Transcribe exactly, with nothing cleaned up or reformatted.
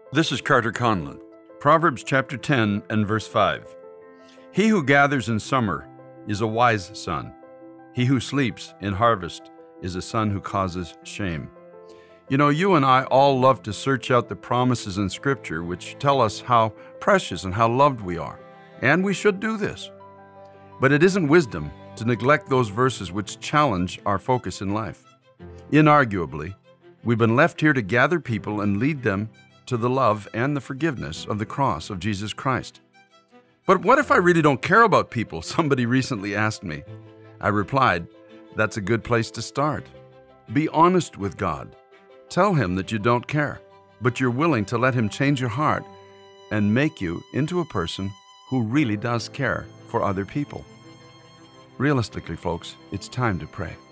This is Carter Conlon. Proverbs chapter ten and verse five. He who gathers in summer is a wise son. He who sleeps in harvest is a son who causes shame. You know, you and I all love to search out the promises in Scripture which tell us how precious and how loved we are. And we should do this. But it isn't wisdom to neglect those verses which challenge our focus in life. Inarguably, we've been left here to gather people and lead them to the love and the forgiveness of the cross of Jesus Christ. But what if I really don't care about people? Somebody recently asked me. I replied, that's a good place to start. Be honest with God. Tell Him that you don't care, but you're willing to let Him change your heart and make you into a person who really does care for other people. Realistically, folks, it's time to pray.